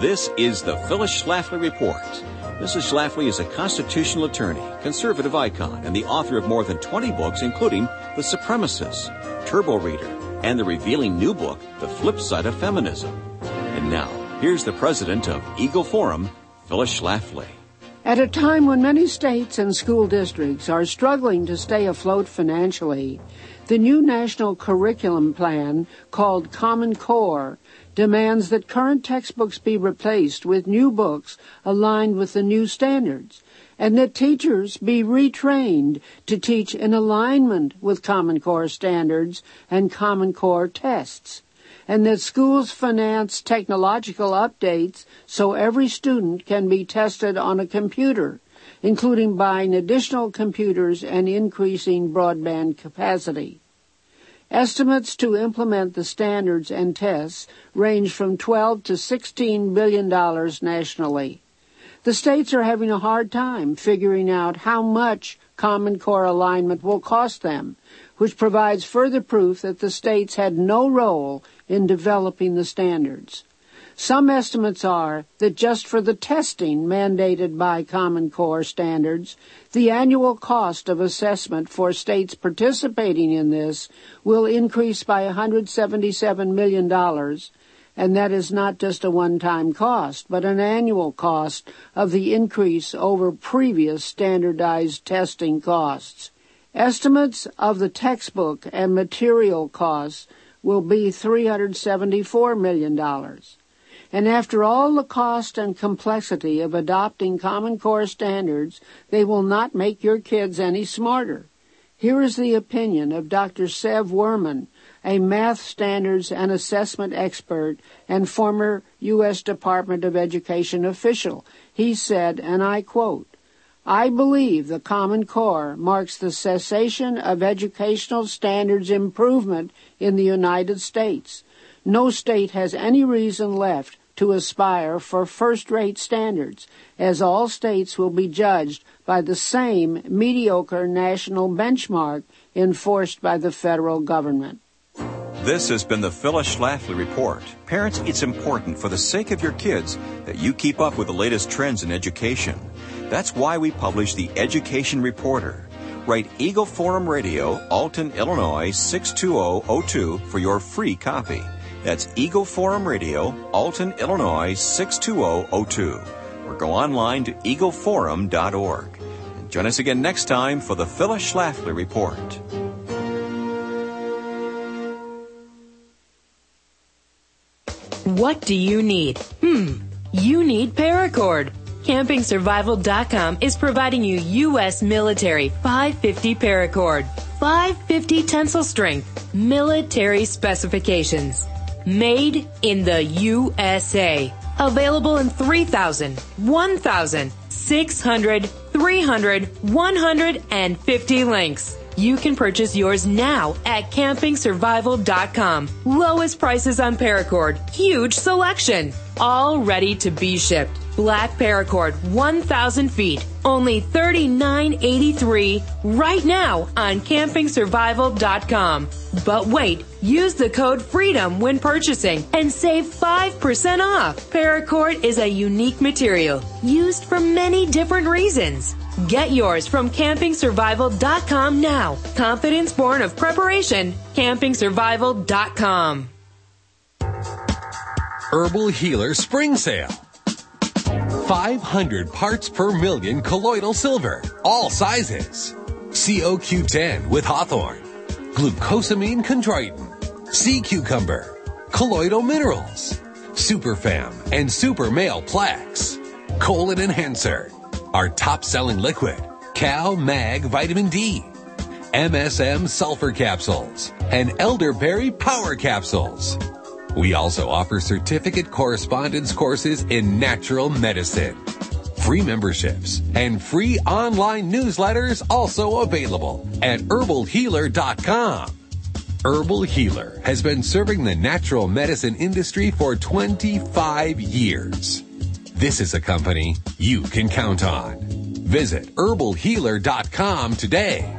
This is the Phyllis Schlafly Report. Mrs. Schlafly is a constitutional attorney, conservative icon, and the author of more than 20 books, including The Supremacists, Turbo Reader, and the revealing new book, The Flip Side of Feminism. And now, here's the president of Eagle Forum, Phyllis Schlafly. At a time when many states and school districts are struggling to stay afloat financially, the new national curriculum plan, called Common Core, demands that current textbooks be replaced with new books aligned with the new standards, and that teachers be retrained to teach in alignment with Common Core standards and Common Core tests, and that schools finance technological updates so every student can be tested on a computer, including buying additional computers and increasing broadband capacity. Estimates to implement the standards and tests range from $12 to $16 billion nationally. The states are having a hard time figuring out how much Common Core alignment will cost them, which provides further proof that the states had no role in developing the standards. Some estimates are that just for the testing mandated by Common Core standards, the annual cost of assessment for states participating in this will increase by $177 million, and that is not just a one-time cost, but an annual cost of the increase over previous standardized testing costs. Estimates of the textbook and material costs will be $374 million. And after all the cost and complexity of adopting Common Core standards, they will not make your kids any smarter. Here is the opinion of Dr. Sev Werman, a math standards and assessment expert and former U.S. Department of Education official. He said, and I quote, "I believe the Common Core marks the cessation of educational standards improvement in the United States. No state has any reason left to aspire for first-rate standards, as all states will be judged by the same mediocre national benchmark enforced by the federal government." This has been the Phyllis Schlafly Report. Parents, it's important for the sake of your kids that you keep up with the latest trends in education. That's why we publish the Education Reporter. Write Eagle Forum Radio, Alton, Illinois, 62002 for your free copy. That's Eagle Forum Radio, Alton, Illinois, 62002. Or go online to eagleforum.org. And join us again next time for the Phyllis Schlafly Report. What do you need? You need Paracord. CampingSurvival.com is providing you U.S. military 550 Paracord, 550 tensile strength, military specifications. Made in the USA. Available in 3,000, 1,000, 600, 300, 150 links. You can purchase yours now at CampingSurvival.com. Lowest prices on Paracord. Huge selection. All ready to be shipped. Black Paracord, 1,000 feet. Only $39.83 right now on CampingSurvival.com. But wait, use the code FREEDOM when purchasing and save 5% off. Paracord is a unique material used for many different reasons. Get yours from CampingSurvival.com now. Confidence born of preparation. CampingSurvival.com. Herbal Healer Spring Sale. 500 parts per million colloidal silver, all sizes. COQ10 with hawthorn, glucosamine chondroitin, sea cucumber, colloidal minerals, Superfam and Super Male Plaques, colon enhancer, our top-selling liquid, Cal Mag Vitamin D, MSM Sulfur Capsules, and Elderberry Power Capsules. We also offer certificate correspondence courses in natural medicine. Free memberships and free online newsletters also available at herbalhealer.com. Herbal Healer has been serving the natural medicine industry for 25 years. This is a company you can count on. Visit herbalhealer.com today.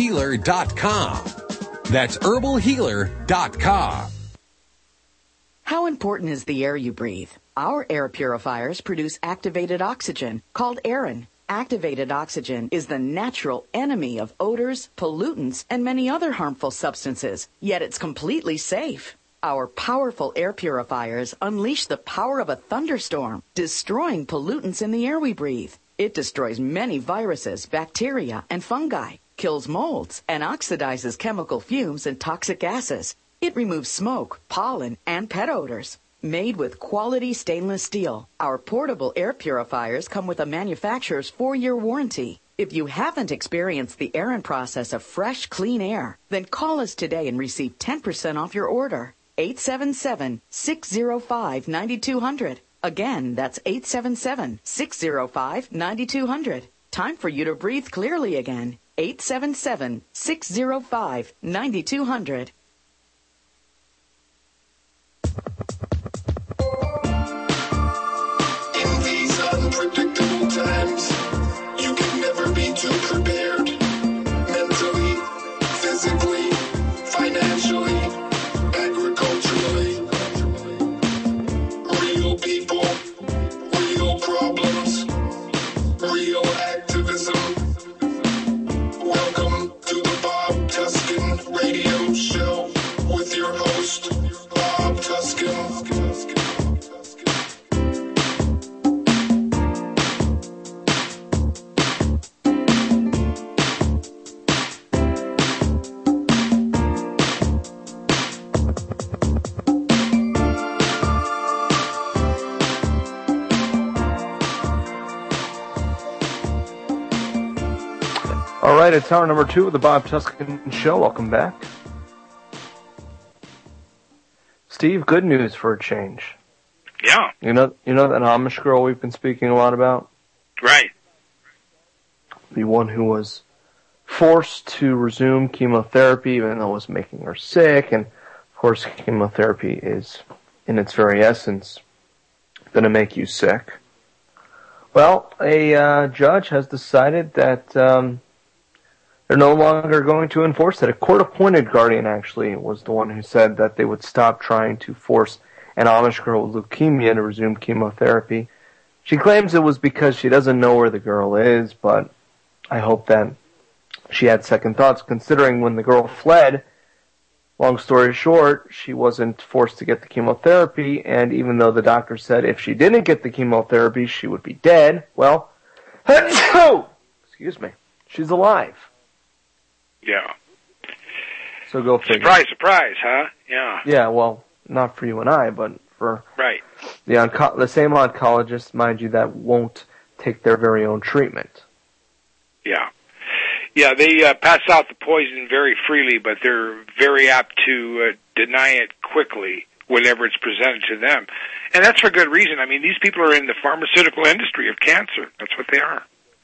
herbalhealer.com. That's herbalhealer.com. How important is the air you breathe? Our air purifiers produce activated oxygen, called Aerin. Activated oxygen is the natural enemy of odors, pollutants, and many other harmful substances, yet it's completely safe. Our powerful air purifiers unleash the power of a thunderstorm, destroying pollutants in the air we breathe. It destroys many viruses, bacteria, and fungi, kills molds, and oxidizes chemical fumes and toxic gases. It removes smoke, pollen, and pet odors. Made with quality stainless steel, our portable air purifiers come with a manufacturer's 4-year warranty. If you haven't experienced the Aerin process of fresh, clean air, then call us today and receive 10% off your order. 877-605-9200. Again, that's 877-605-9200. Time for you to breathe clearly again. 877-605-9200. In these unpredictable times, you can never be too prepared. Mentally, physically, financially, agriculturally. Real people, real problems, real activism. Welcome to the Bob Tuskin Radio Show with your host, Bob Tuskin. All right, it's hour number 2 of the Bob Tuskin Show. Welcome back. Steve, good news for a change. Yeah. You know that Amish girl we've been speaking a lot about? Right. The one who was forced to resume chemotherapy even though it was making her sick. And, of course, chemotherapy is, in its very essence, going to make you sick. Well, a judge has decided that they're no longer going to enforce it. A court-appointed guardian, actually, was the one who said that they would stop trying to force an Amish girl with leukemia to resume chemotherapy. She claims it was because she doesn't know where the girl is, but I hope that she had second thoughts, considering when the girl fled, long story short, she wasn't forced to get the chemotherapy, and even though the doctor said if she didn't get the chemotherapy, she would be dead, well, excuse me, she's alive. Yeah. So go figure. Surprise, surprise, huh? Yeah. Yeah, well, not for you and I, but for right. The same oncologists, mind you, that won't take their very own treatment. Yeah. Yeah, they pass out the poison very freely, but they're very apt to deny it quickly whenever it's presented to them. And that's for good reason. I mean, these people are in the pharmaceutical industry of cancer. That's what they are.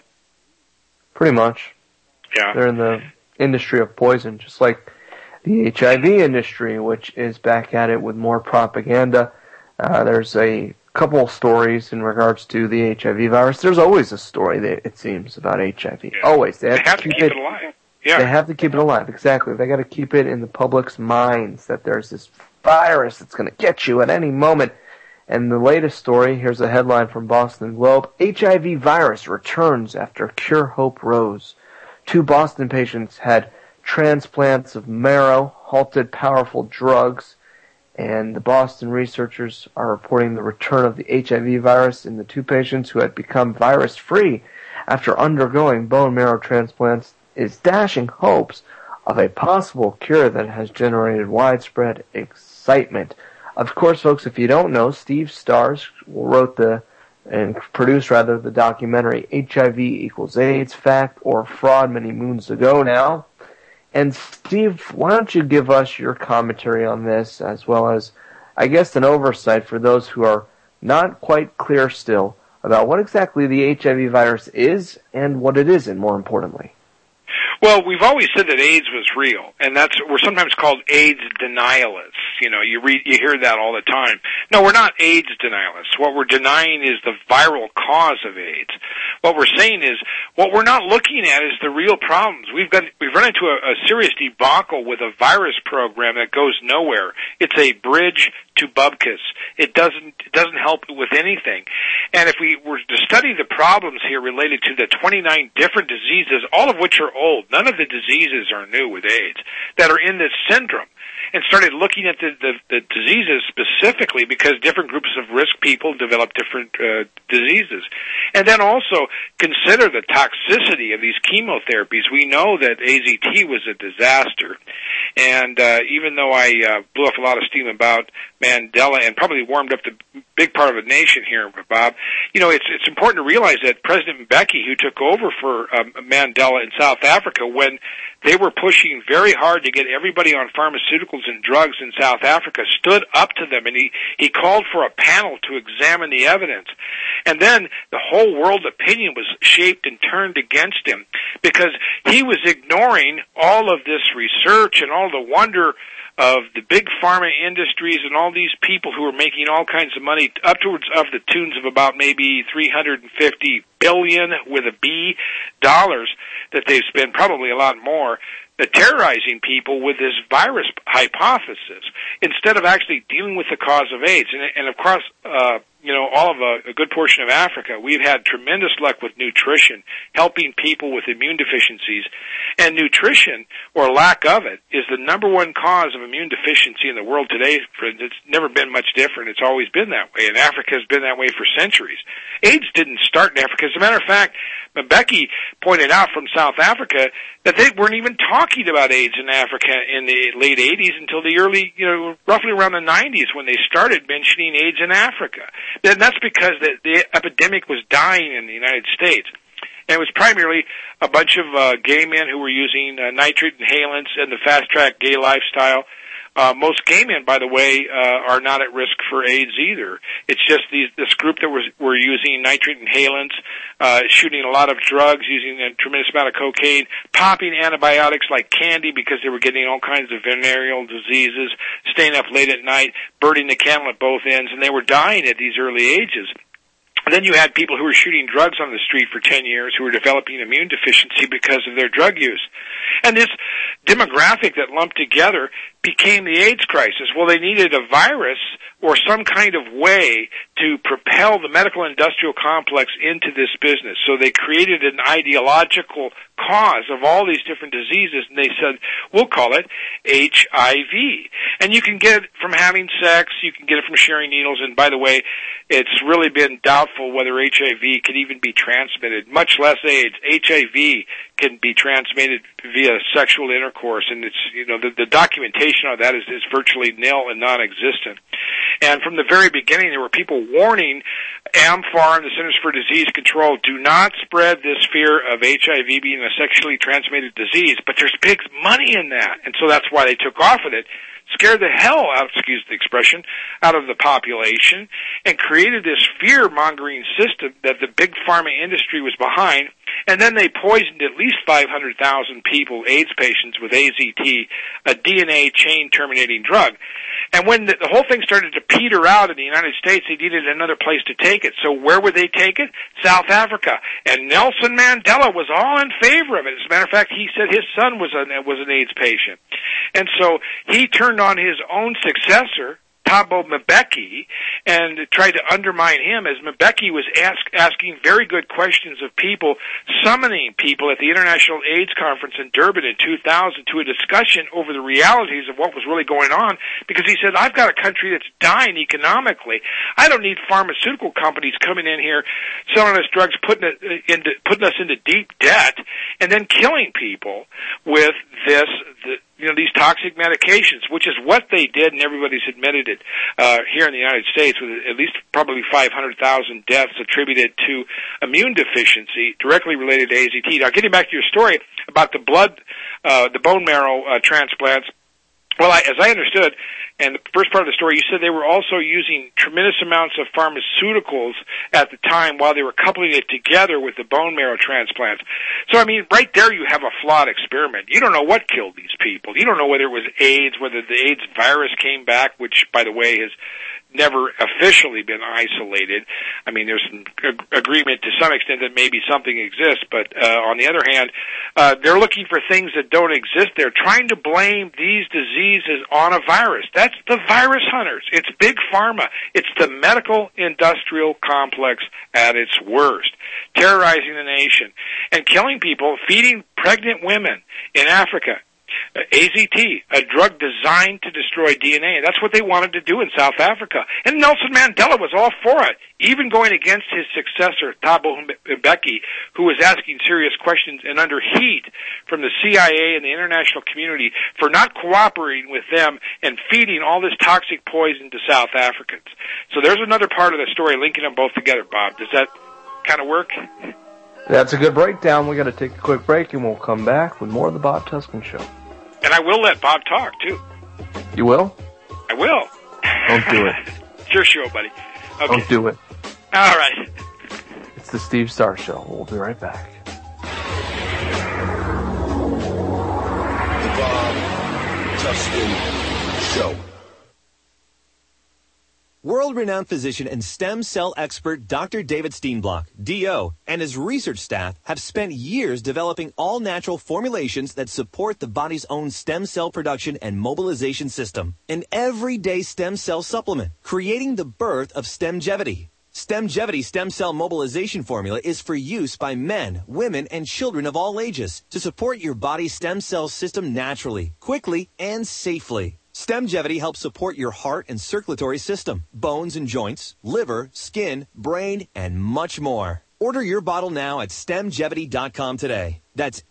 Pretty much. Yeah. They're in the industry of poison, just like the HIV industry, which is back at it with more propaganda. There's a couple stories in regards to the HIV virus. There's always a story, it seems, about HIV. Yeah. Always. They have to keep it alive. Yeah. They have to keep it alive, exactly. They got to keep it in the public's minds that there's this virus that's going to get you at any moment. And the latest story, here's a headline from Boston Globe. HIV virus returns after cure hope rose. 2 Boston patients had transplants of marrow, halted powerful drugs, and the Boston researchers are reporting the return of the HIV virus in the 2 patients who had become virus-free after undergoing bone marrow transplants is dashing hopes of a possible cure that has generated widespread excitement. Of course, folks, if you don't know, Steve Starrs wrote and produced the documentary HIV equals AIDS, Fact or Fraud many moons ago now. And Steve, why don't you give us your commentary on this, as well as, I guess, an oversight for those who are not quite clear still about what exactly the HIV virus is and what it isn't, more importantly. Well, we've always said that AIDS was real, and we're sometimes called AIDS denialists. You hear that all the time. No, we're not AIDS denialists. What we're denying is the viral cause of AIDS. what we're saying is what we're not looking at is the real problems. We've run into a serious debacle with a virus program that goes nowhere. It's a bridge to bupkis. It doesn't help with anything. And if we were to study the problems here related to the 29 different diseases, all of which are old, none of the diseases are new with AIDS, that are in this syndrome, and started looking at the diseases specifically because different groups of risk people develop different diseases. And then also consider the toxicity of these chemotherapies. We know that AZT was a disaster. And even though I blew off a lot of steam about Mandela and probably warmed up the big part of the nation here, Bob, it's important to realize that President Mbeki, who took over for Mandela in South Africa when they were pushing very hard to get everybody on pharmaceuticals and drugs in South Africa, stood up to them, and he called for a panel to examine the evidence. And then the whole world opinion was shaped and turned against him because he was ignoring all of this research and all the wonder of the big pharma industries and all these people who are making all kinds of money, upwards of the tunes of about maybe $350 billion with a B dollars that they've spent, probably a lot more, terrorizing people with this virus hypothesis instead of actually dealing with the cause of AIDS. And of course, all of a good portion of Africa, we've had tremendous luck with nutrition, helping people with immune deficiencies. And nutrition, or lack of it, is the number one cause of immune deficiency in the world today. It's never been much different. It's always been that way, and Africa has been that way for centuries. AIDS didn't start in Africa. As a matter of fact, Mbeki pointed out from South Africa that they weren't even talking about AIDS in Africa in the late 80s until the early, roughly around the 90s when they started mentioning AIDS in Africa. And that's because the epidemic was dying in the United States. And it was primarily a bunch of gay men who were using nitrate inhalants and the fast-track gay lifestyle. Most gay men, by the way, are not at risk for AIDS either. It's just this group that were using nitrate inhalants, shooting a lot of drugs, using a tremendous amount of cocaine, popping antibiotics like candy because they were getting all kinds of venereal diseases, staying up late at night, burning the candle at both ends, and they were dying at these early ages. And then you had people who were shooting drugs on the street for 10 years who were developing immune deficiency because of their drug use. And this demographic that lumped together became the AIDS crisis. Well, they needed a virus or some kind of way to propel the medical industrial complex into this business. So they created an ideological cause of all these different diseases, and they said, we'll call it HIV. And you can get it from having sex, you can get it from sharing needles, and by the way, it's really been doubtful whether HIV can even be transmitted, much less AIDS. HIV can be transmitted via sexual intercourse, and it's, the documentation on that is virtually nil and non-existent. And from the very beginning, there were people warning AMFAR and the Centers for Disease Control, do not spread this fear of HIV being a sexually transmitted disease, but there's big money in that. And so that's why they took off with it. Scared the hell out, excuse the expression, out of the population and created this fear-mongering system that the big pharma industry was behind. And then they poisoned at least 500,000 people, AIDS patients, with AZT, a DNA chain-terminating drug. And when the whole thing started to peter out in the United States, they needed another place to take it. So where would they take it? South Africa. And Nelson Mandela was all in favor of it. As a matter of fact, he said his son was an AIDS patient. And so he turned on his own successor, Thabo Mbeki, and tried to undermine him as Mbeki was asking very good questions of people, summoning people at the International AIDS Conference in Durban in 2000 to a discussion over the realities of what was really going on, because he said, I've got a country that's dying economically. I don't need pharmaceutical companies coming in here, selling us drugs, putting us into deep debt, and then killing people with these toxic medications, which is what they did, and everybody's admitted it here in the United States, with at least probably 500,000 deaths attributed to immune deficiency directly related to AZT. Now, getting back to your story about the bone marrow transplants, well, as I understood, and the first part of the story, you said they were also using tremendous amounts of pharmaceuticals at the time while they were coupling it together with the bone marrow transplants. So, I mean, right there you have a flawed experiment. You don't know what killed these people. You don't know whether it was AIDS, whether the AIDS virus came back, which, by the way, has never officially been isolated. I mean, there's some agreement to some extent that maybe something exists, but on the other hand, they're looking for things that don't exist. They're trying to blame these diseases on a virus. That's the virus hunters. It's big pharma. It's the medical industrial complex at its worst, terrorizing the nation and killing people, feeding pregnant women in Africa. AZT, a drug designed to destroy DNA. That's what they wanted to do in South Africa. And Nelson Mandela was all for it, even going against his successor, Thabo Mbeki, who was asking serious questions and under heat from the CIA and the international community for not cooperating with them and feeding all this toxic poison to South Africans. So there's another part of the story linking them both together, Bob. Does that kind of work? That's a good breakdown. We got to take a quick break, and we'll come back with more of the Bob Tuscan Show. And I will let Bob talk, too. You will? I will. Don't do it. It's your show, buddy. Okay. Don't do it. All right. It's the Steve Starr Show. We'll be right back. The Bob Tuscan Show. World-renowned physician and stem cell expert Dr. David Steenblock, D.O., and his research staff have spent years developing all-natural formulations that support the body's own stem cell production and mobilization system. An everyday stem cell supplement, creating the birth of Stemgevity. Stemgevity stem cell mobilization formula is for use by men, women, and children of all ages to support your body's stem cell system naturally, quickly, and safely. Stemgevity helps support your heart and circulatory system, bones and joints, liver, skin, brain, and much more. Order your bottle now at Stemgevity.com today. That's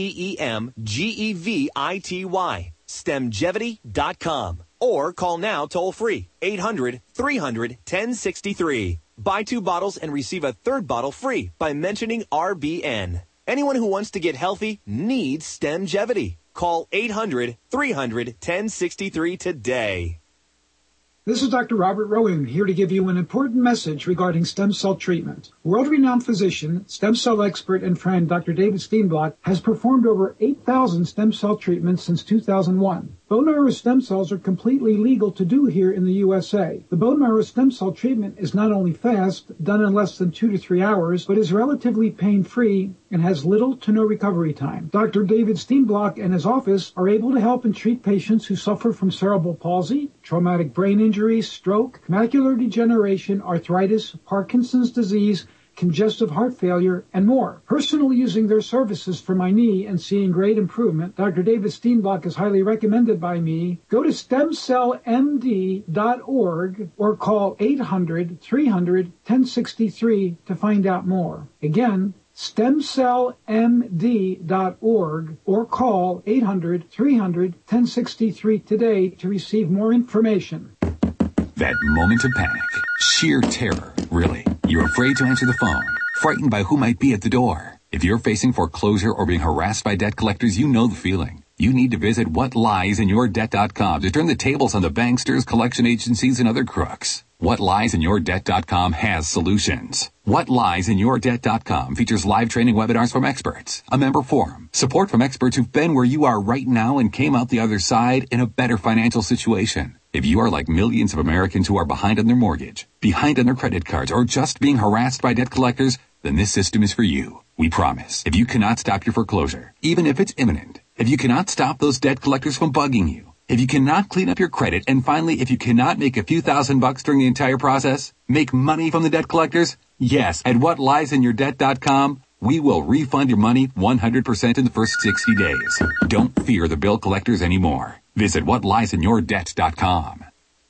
STEMGEVITY. Stemgevity.com. Or call now toll free, 800-300-1063. Buy 2 bottles and receive a 3rd bottle free by mentioning RBN. Anyone who wants to get healthy needs Stemgevity. Call 800-300-1063 today. This is Dr. Robert Rowan, here to give you an important message regarding stem cell treatment. World-renowned physician, stem cell expert, and friend Dr. David Steenblock has performed over 8,000 stem cell treatments since 2001. Bone marrow stem cells are completely legal to do here in the USA. The bone marrow stem cell treatment is not only fast, done in less than 2 to 3 hours, but is relatively pain-free and has little to no recovery time. Dr. David Steenblock and his office are able to help and treat patients who suffer from cerebral palsy, traumatic brain injury, stroke, macular degeneration, arthritis, Parkinson's disease, congestive heart failure, and more. Personally using their services for my knee and seeing great improvement, Dr. David Steenblock is highly recommended by me. Go to stemcellmd.org or call 800-300-1063 to find out more. Again, stemcellmd.org or call 800-300-1063 today to receive more information. That moment of panic, sheer terror, really. You're afraid to answer the phone, frightened by who might be at the door. If you're facing foreclosure or being harassed by debt collectors, you know the feeling. You need to visit whatliesInYourDebt.com to turn the tables on the banksters, collection agencies, and other crooks. WhatLiesInYourDebt.com has solutions. WhatLiesInYourDebt.com features live training webinars from experts, a member forum, support from experts who've been where you are right now and came out the other side in a better financial situation. If you are like millions of Americans who are behind on their mortgage, behind on their credit cards, or just being harassed by debt collectors, then this system is for you. We promise. If you cannot stop your foreclosure, even if it's imminent, if you cannot stop those debt collectors from bugging you, if you cannot clean up your credit, and finally, if you cannot make a few $1,000 during the entire process, make money from the debt collectors, yes, at WhatLiesInYourDebt.com, we will refund your money 100% in the first 60 days. Don't fear the bill collectors anymore. Visit WhatLiesInYourDebt.com.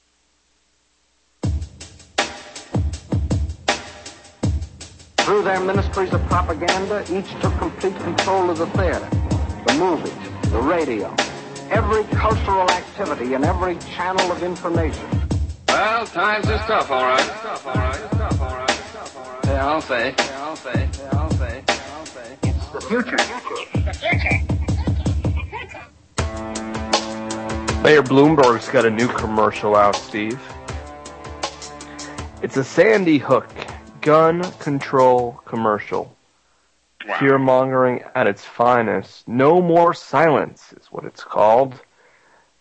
Through their ministries of propaganda, each took complete control of the theater, the movies, the radio, every cultural activity and every channel of information. Well, times is tough, all right. Yeah, I'll say. It's the future. Mayor Bloomberg's got a new commercial out, Steve. It's a Sandy Hook gun control commercial. Wow. Fear-mongering at its finest. No More Silence is what it's called.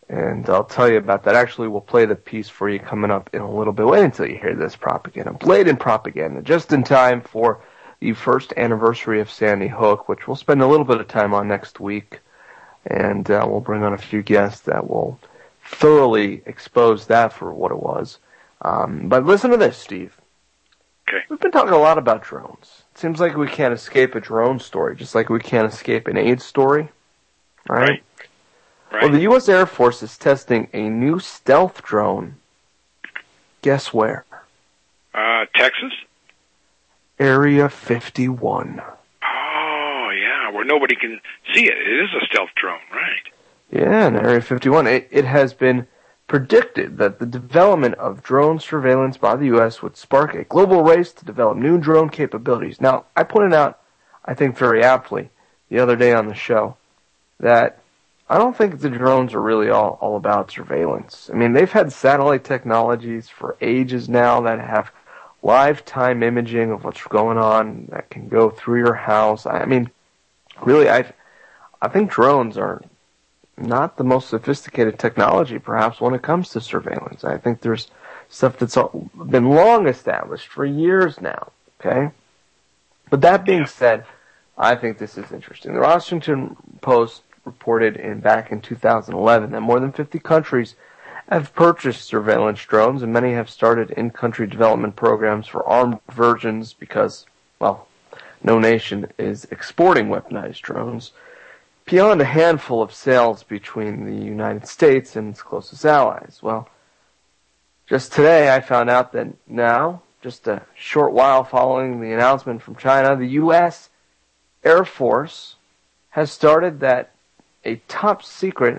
And I'll tell you about that. Actually, we'll play the piece for you coming up in a little bit. Wait until you hear this propaganda. Blatant propaganda, just in time for the first anniversary of Sandy Hook, which we'll spend a little bit of time on next week. And we'll bring on a few guests that will thoroughly expose that for what it was. But listen to this, Steve. Okay. We've been talking a lot about drones. It seems like we can't escape a drone story, just like we can't escape an AIDS story. Right? Well, the U.S. Air Force is testing a new stealth drone. Guess where? Texas? Area 51. Oh, yeah, where nobody can see it. It is a stealth drone, right? Yeah, in Area 51. It has been predicted that the development of drone surveillance by the U.S. would spark a global race to develop new drone capabilities. Now, I pointed out, I think very aptly, the other day on the show, that I don't think the drones are really all about surveillance. I mean, they've had satellite technologies for ages now that have live time imaging of what's going on that can go through your house. I mean, really, I think drones are not the most sophisticated technology, perhaps, when it comes to surveillance. I think there's stuff that's been long established for years now, okay? But that being said, I think this is interesting. The Washington Post reported back in 2011 that more than 50 countries have purchased surveillance drones, and many have started in-country development programs for armed versions because, well, no nation is exporting weaponized drones beyond a handful of sales between the United States and its closest allies. Well, just today I found out that now, just a short while following the announcement from China, the U.S. Air Force has stated that a top secret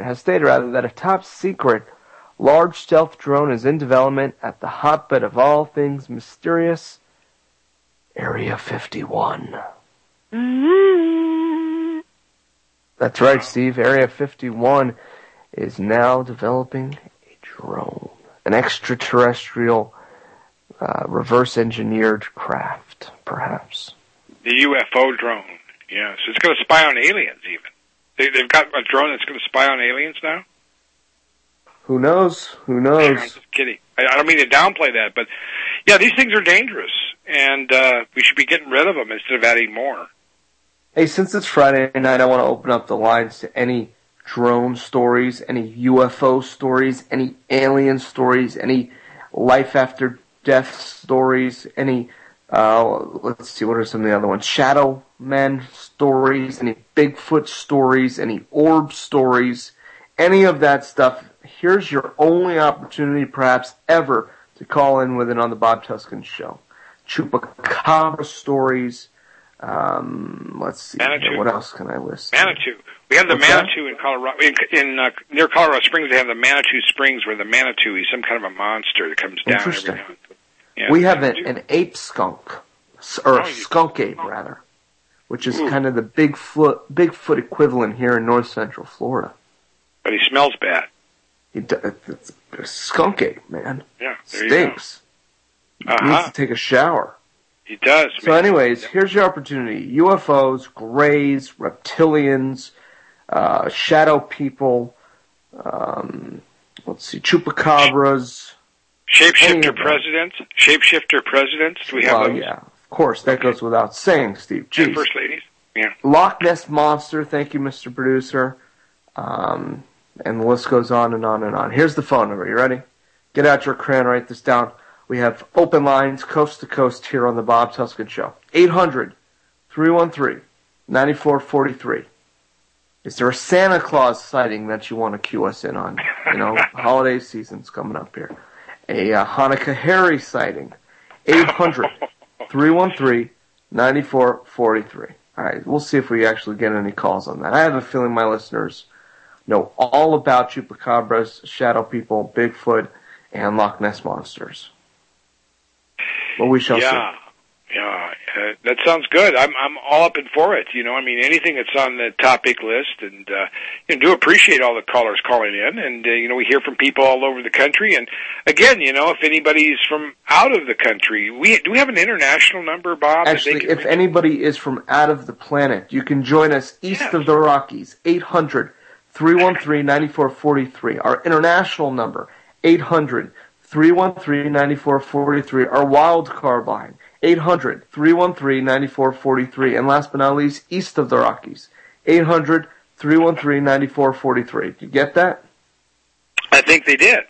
large stealth drone is in development at the hotbed of all things mysterious, Area 51. That's right, Steve. Area 51 is now developing a drone, an extraterrestrial, reverse-engineered craft, perhaps. The UFO drone, yes. It's going to spy on aliens, even. They've got a drone that's going to spy on aliens now? Who knows? I'm just kidding. I don't mean to downplay that, but yeah, these things are dangerous, and we should be getting rid of them instead of adding more. Hey, since it's Friday night, I want to open up the lines to any drone stories, any UFO stories, any alien stories, any life after death stories, any, let's see, what are some of the other ones? Shadow Men stories, any Bigfoot stories, any orb stories, any of that stuff. Here's your only opportunity, perhaps ever, to call in with it on the Bob Tuscan Show. Chupacabra stories. Let's see. Manitou. What else can I list? Manitou. We have the What's Manitou in Colorado. Near Colorado Springs, they have the Manitou Springs, where the Manitou is some kind of a monster that comes down every now and then. Yeah, we have an ape skunk, or skunk ape rather, which is kind of the Bigfoot equivalent here in north central Florida. But he smells bad. It's a skunk ape, man. Yeah, there stinks. You go. He needs to take a shower. He does. So anyways, here's your opportunity. UFOs, greys, reptilians, shadow people, let's see, chupacabras. Shapeshifter presidents. Do we have those? Yeah, of course. That goes without saying, Steve. Jeez. And first ladies. Yeah. Loch Ness Monster. Thank you, Mr. Producer. And the list goes on and on and on. Here's the phone number. You ready? Get out your crayon, write this down. We have open lines coast to coast here on the Bob Tuscan Show. 800-313-9443. Is there a Santa Claus sighting that you want to cue us in on? You know, holiday season's coming up here. A Hanukkah Harry sighting. 800-313-9443. All right, we'll see if we actually get any calls on that. I have a feeling my listeners know all about chupacabras, shadow people, Bigfoot, and Loch Ness monsters. But we shall see. Yeah, that sounds good. I'm all up and for it. You know, I mean, anything that's on the topic list, and do appreciate all the callers calling in, and we hear from people all over the country. And again, if anybody's from out of the country, do we have an international number, Bob? Actually, if anybody is from out of the planet, you can join us east of the Rockies. 800-313-9443. Our international number, 800-313-9443. Our wild card line, 800-313-9443. And last but not least, east of the Rockies, 800-313-9443. Did you get that? I think they did.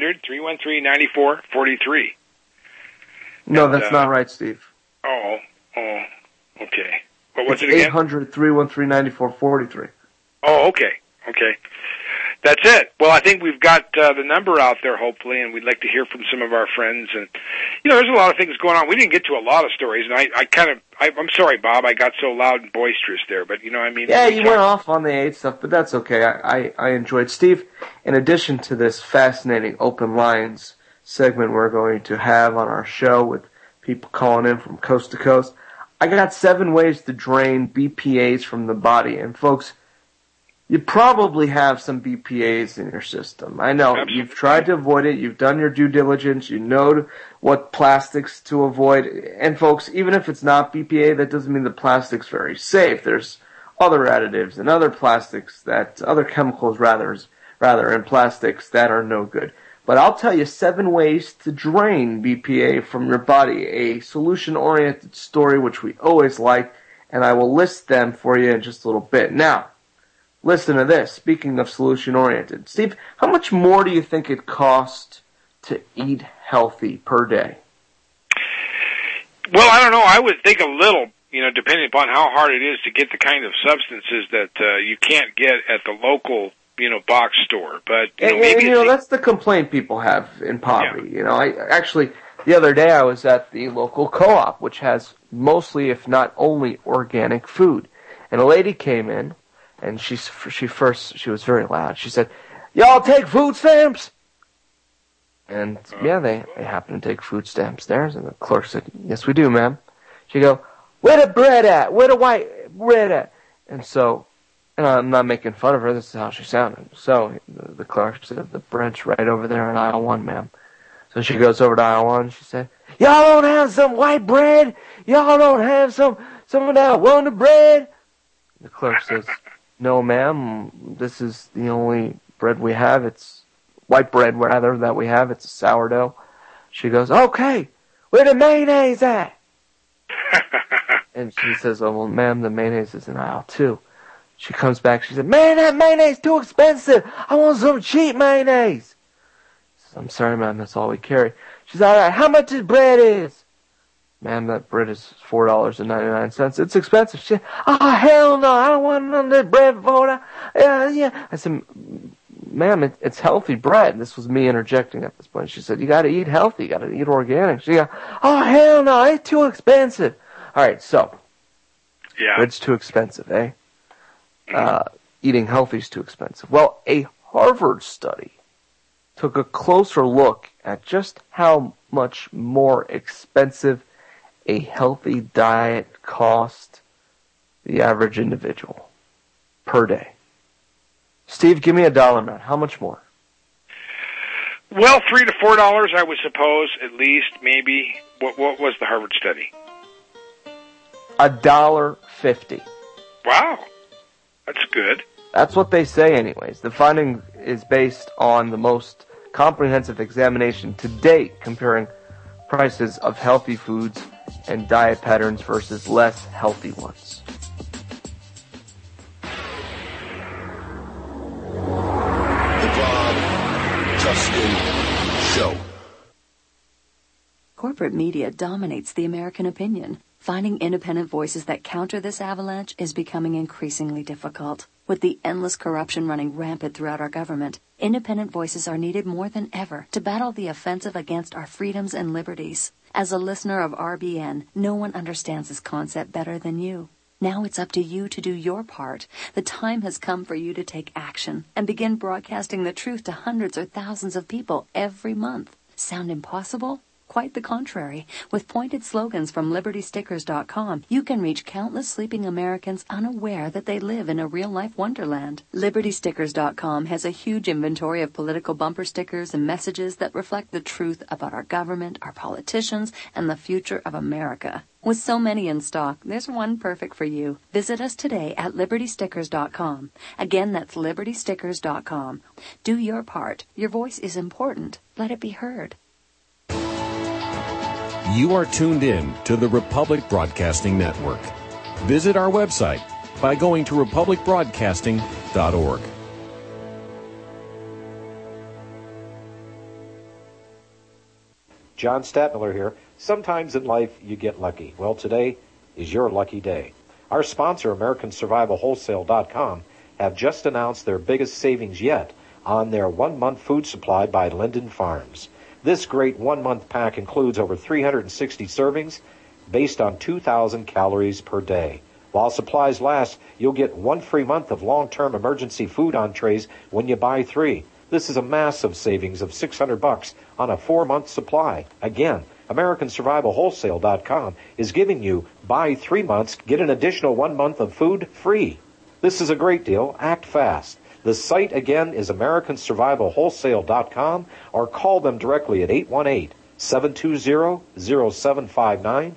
800-313-9443. No, that's not right, Steve. Oh, okay. What was it again? 800-313-9443. Oh, okay. That's it. Well, I think we've got the number out there, hopefully, and we'd like to hear from some of our friends. And, there's a lot of things going on. We didn't get to a lot of stories, and I'm sorry, Bob, I got so loud and boisterous there, but, Yeah, you went off on the AIDS stuff, but that's okay. I enjoyed. Steve, in addition to this fascinating open lines segment we're going to have on our show with people calling in from coast to coast, I got 7 ways to drain BPAs from the body. And folks, you probably have some BPAs in your system. I know. Absolutely. You've tried to avoid it. You've done your due diligence. You know what plastics to avoid. And folks, even if it's not BPA, that doesn't mean the plastic's very safe. There's other additives and other plastics other chemicals rather in plastics that are no good. But I'll tell you 7 ways to drain BPA from your body, a solution-oriented story which we always like, and I will list them for you in just a little bit. Now, listen to this. Speaking of solution-oriented, Steve, how much more do you think it costs to eat healthy per day? Well, I don't know. I would think a little, depending upon how hard it is to get the kind of substances that you can't get at the local box store, but maybe that's the complaint people have in poverty. Yeah. I actually the other day I was at the local co-op, which has mostly, if not only, organic food, and a lady came in, and she was very loud. She said, "Y'all take food stamps?" And they happen to take food stamps there. And the clerk said, "Yes, we do, ma'am." She go, "Where the bread at? Where the white bread at?" And so. And I'm not making fun of her. This is how she sounded. So the clerk said, "The bread's right over there in aisle 1, ma'am." So she goes over to aisle 1. She said, "Y'all don't have some white bread? Y'all don't have some of that Wonder Bread?" The clerk says, "No, ma'am. This is the only bread we have. It's white bread, rather, that we have. It's a sourdough." She goes, "Okay. Where the mayonnaise at?" And she says, "Oh, well, ma'am, the mayonnaise is in aisle 2. She comes back. She said, "Man, that mayonnaise too expensive. I want some cheap mayonnaise." I said, "I'm sorry, ma'am. That's all we carry." She said, "All right, how much this bread is?" "Ma'am, that bread is $4.99. It's expensive." She said, "Oh, hell no. I don't want none of this bread for that." Yeah. I said, "Ma'am, it's healthy bread." This was me interjecting at this point. She said, "You got to eat healthy. You got to eat organic." She goes, "Oh, hell no. It's too expensive." All right, so. Yeah. Bread's too expensive, eh? Eating healthy is too expensive. Well, a Harvard study took a closer look at just how much more expensive a healthy diet costs the average individual per day. Steve, give me a dollar amount. How much more? Well, $3 to $4, I would suppose, at least, maybe. What was the Harvard study? $1.50. Wow. That's good. That's what they say anyways. The finding is based on the most comprehensive examination to date comparing prices of healthy foods and diet patterns versus less healthy ones. The Bob Tuskin Show. Corporate media dominates the American opinion. Finding independent voices that counter this avalanche is becoming increasingly difficult. With the endless corruption running rampant throughout our government, independent voices are needed more than ever to battle the offensive against our freedoms and liberties. As a listener of RBN, no one understands this concept better than you. Now it's up to you to do your part. The time has come for you to take action and begin broadcasting the truth to hundreds or thousands of people every month. Sound impossible? Quite the contrary. With pointed slogans from LibertyStickers.com, you can reach countless sleeping Americans unaware that they live in a real-life wonderland. LibertyStickers.com has a huge inventory of political bumper stickers and messages that reflect the truth about our government, our politicians, and the future of America. With so many in stock, there's one perfect for you. Visit us today at libertystickers.com. Again, that's libertystickers.com. Do your part. Your voice is important. Let it be heard. You are tuned in to the Republic Broadcasting Network. Visit our website by going to republicbroadcasting.org. John Stadtmiller here. Sometimes in life you get lucky. Well, today is your lucky day. Our sponsor, AmericanSurvivalWholesale.com, have just announced their biggest savings yet on their 1-month food supply by Linden Farms. This great 1-month pack includes over 360 servings based on 2,000 calories per day. While supplies last, you'll get 1 free month of long-term emergency food entrees when you buy 3. This is a massive savings of $600 on a 4-month supply. Again, AmericanSurvivalWholesale.com is giving you buy 3 months, get an additional 1 month of food free. This is a great deal. Act fast. The site again is AmericanSurvivalWholesale.com or call them directly at 818-720-0759,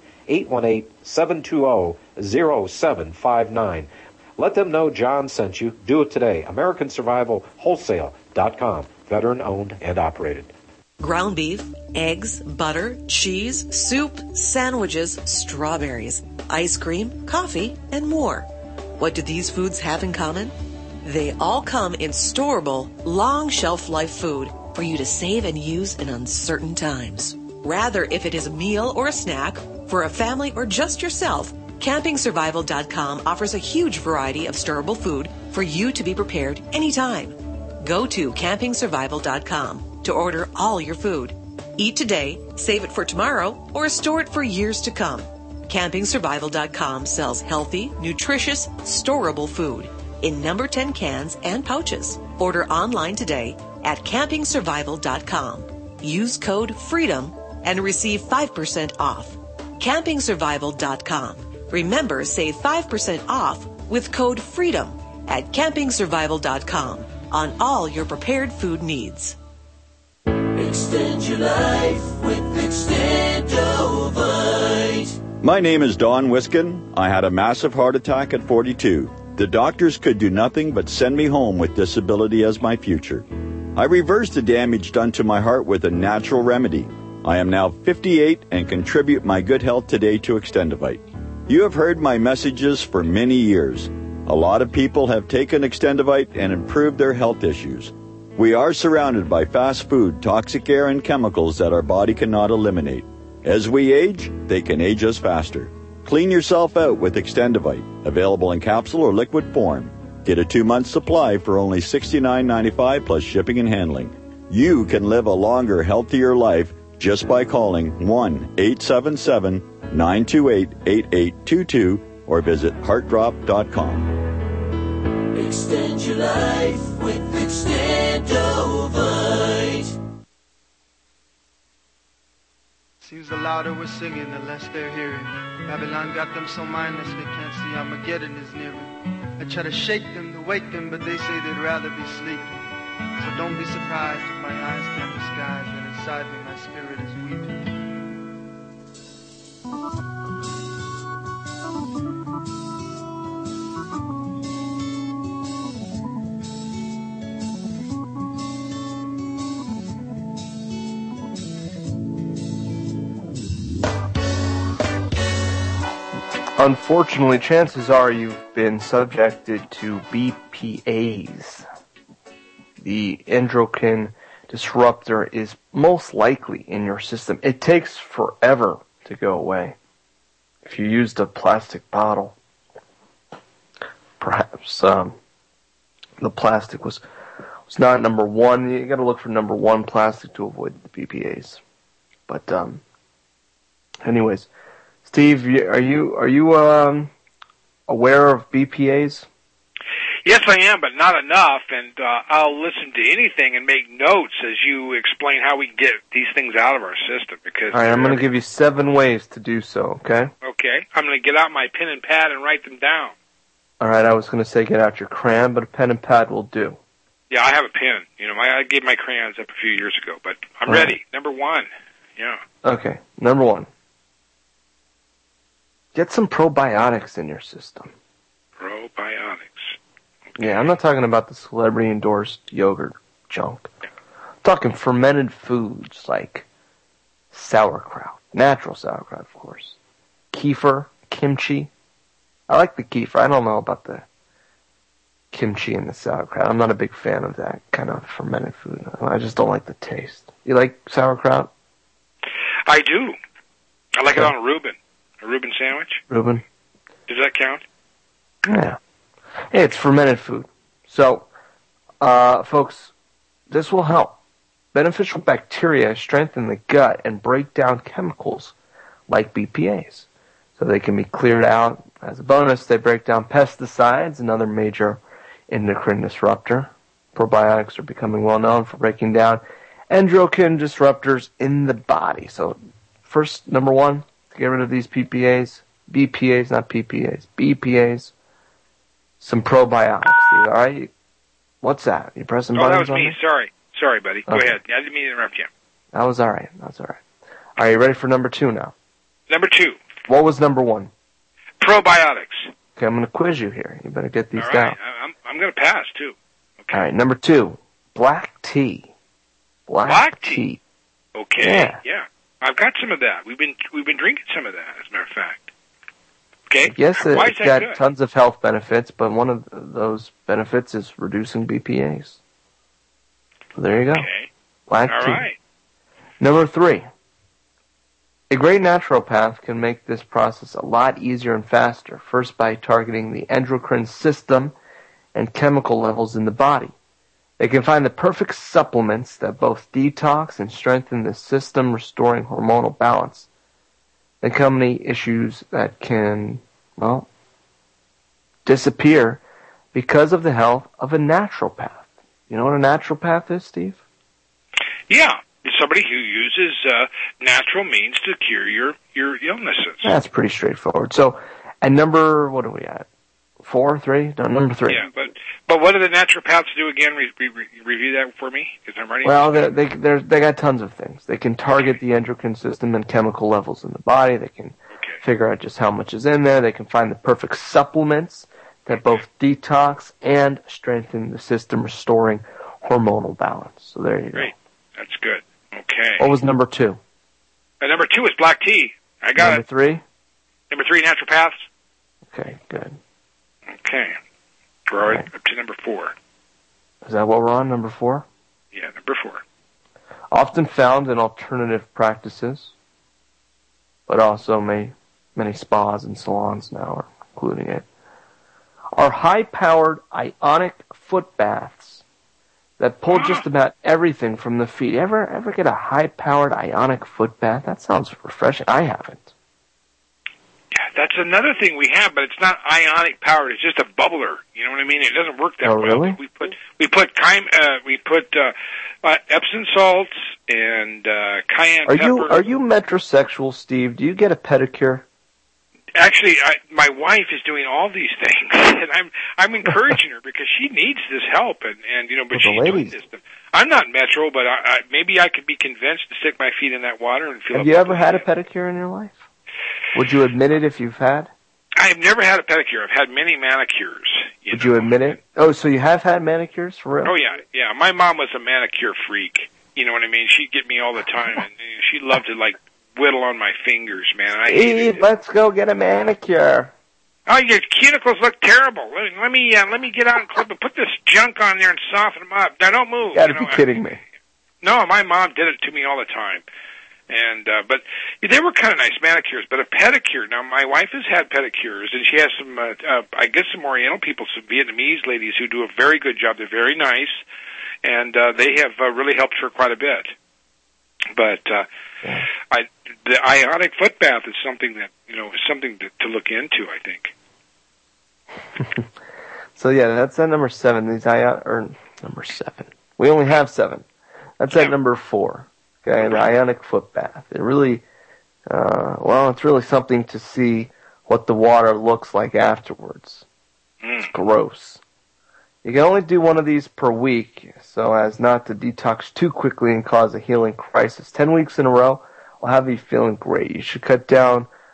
818-720-0759. Let them know John sent you. Do it today. AmericanSurvivalWholesale.com. Veteran owned and operated. Ground beef, eggs, butter, cheese, soup, sandwiches, strawberries, ice cream, coffee, and more. What do these foods have in common? They all come in storable, long shelf life food for you to save and use in uncertain times. Rather, if it is a meal or a snack for a family or just yourself, CampingSurvival.com offers a huge variety of storable food for you to be prepared anytime. Go to CampingSurvival.com to order all your food. Eat today, save it for tomorrow, or store it for years to come. CampingSurvival.com sells healthy, nutritious, storable food in number 10 cans and pouches. Order online today at CampingSurvival.com. Use code FREEDOM and receive 5% off. CampingSurvival.com. Remember, save 5% off with code FREEDOM at CampingSurvival.com on all your prepared food needs. Extend your life with Extendovite. My name is Don Wiskin. I had a massive heart attack at 42. The doctors could do nothing but send me home with disability as my future. I reversed the damage done to my heart with a natural remedy. I am now 58 and contribute my good health today to Extendovite. You have heard my messages for many years. A lot of people have taken Extendovite and improved their health issues. We are surrounded by fast food, toxic air, and chemicals that our body cannot eliminate. As we age, they can age us faster. Clean yourself out with Extendovite, available in capsule or liquid form. Get a 2-month supply for only $69.95 plus shipping and handling. You can live a longer, healthier life just by calling 1-877-928-8822 or visit heartdrop.com. Extend your life with Extendovite. Seems the louder we're singing, the less they're hearing. Babylon got them so mindless they can't see Armageddon is nearing. I try to shake them, to wake them, but they say they'd rather be sleeping. So don't be surprised if my eyes can't disguise that inside me my spirit is weeping. Unfortunately, chances are you've been subjected to BPAs. The endocrine disruptor is most likely in your system. It takes forever to go away. If you used a plastic bottle, perhaps the plastic was not number one. You got to look for number one plastic to avoid the BPAs. But anyways. Steve, are you aware of BPAs? Yes, I am, but not enough, and I'll listen to anything and make notes as you explain how we get these things out of our system. Because all right, I'm going to give you 7 ways to do so, okay? Okay. I'm going to get out my pen and pad and write them down. All right, I was going to say get out your crayon, but a pen and pad will do. Yeah, I have a pen. You know, I gave my crayons up a few years ago, but I'm ready. Number 1. Yeah. Okay, number 1. Get some probiotics in your system. Probiotics. Yeah, I'm not talking about the celebrity-endorsed yogurt junk. I'm talking fermented foods like sauerkraut, natural sauerkraut, of course, kefir, kimchi. I like the kefir. I don't know about the kimchi and the sauerkraut. I'm not a big fan of that kind of fermented food. I just don't like the taste. You like sauerkraut? I do. I like it on a Reuben sandwich. Reuben? Does that count? Yeah. Hey, it's fermented food. So, folks, this will help. Beneficial bacteria strengthen the gut and break down chemicals like BPAs, so they can be cleared out. As a bonus, they break down pesticides, another major endocrine disruptor. Probiotics are becoming well known for breaking down endocrine disruptors in the body. So, first, number one, to get rid of these BPAs, not PPAs, BPAs, some probiotics. Steve, all right? What's that? You pressing buttons? Oh, that was me. Me? Sorry, buddy. Go Okay. ahead. I didn't mean to interrupt you. That was all right. Are you ready for number 2 now? Number 2. What was number 1? Probiotics. Okay, I'm going to quiz you here. You better get these All down. right. I'm going to pass, too. All right, number 2, black tea. Black tea. Okay. Yeah. I've got some of that. We've been drinking some of that, as a matter of fact. Okay. Yes, Why is it's that got good? tons of health benefits, but one of those benefits is reducing BPAs. So there you go. Okay. Black All tea. right. Number 3. A great naturopath can make this process a lot easier and faster, first by targeting the endocrine system and chemical levels in the body. They can find the perfect supplements that both detox and strengthen the system, restoring hormonal balance. They come many issues that can, disappear because of the health of a naturopath. You know what a naturopath is, Steve? Yeah. It's somebody who uses natural means to cure your illnesses. That's pretty straightforward. So, at number, what are we at? 4, 3? No, number 3. Yeah, but what do the naturopaths do again? Review that for me, because I'm writing. Well, they got tons of things. They can target the endocrine system and chemical levels in the body. They can figure out just how much is in there. They can find the perfect supplements that both detox and strengthen the system, restoring hormonal balance. So there you go. Great. That's good. Okay. What was number 2? Number 2 is black tea. I got Number it. 3? Number 3, naturopaths. Okay, good. Okay. We're already up to number 4. Is that what we're on, number 4? Yeah, number 4. Often found in alternative practices, but also many spas and salons now are including it, are high-powered ionic foot baths that pull just about everything from the feet. Ever get a high-powered ionic foot bath? That sounds refreshing. I haven't. Yeah, that's another thing we have, but it's not ionic powered. It's just a bubbler. You know what I mean? It doesn't work that well. Really? We put Epsom salts and cayenne pepper. Are you metrosexual, Steve? Do you get a pedicure? Actually, my wife is doing all these things, and I'm encouraging her because she needs this help, and but she's doing this. I'm not metro, but maybe I could be convinced to stick my feet in that water and feel. Have you ever had a pedicure in your life? Would you admit it if you've had? I've never had a pedicure. I've had many manicures. Would you admit it? Oh, so you have had manicures for real? Oh yeah. My mom was a manicure freak. You know what I mean? She'd get me all the time, and she loved to whittle on my fingers, man. I hated it. Let's go get a manicure. Oh, your cuticles look terrible. Let me get out and clip and put this junk on there and soften them up. Now don't move. You gotta be kidding me. No, my mom did it to me all the time. And but they were kind of nice manicures, but a pedicure. Now my wife has had pedicures, and she has some, I guess, some Oriental people, some Vietnamese ladies who do a very good job. They're very nice, and they have really helped her quite a bit. But the ionic foot bath is something that is something to look into, I think. So yeah, that's at number 7. Number 7. We only have 7. That's at number 4. Okay, the ionic foot bath. It really, it's really something to see what the water looks like afterwards. It's gross. You can only do one of these per week so as not to detox too quickly and cause a healing crisis. 10 weeks in a row will have you feeling great. You should cut down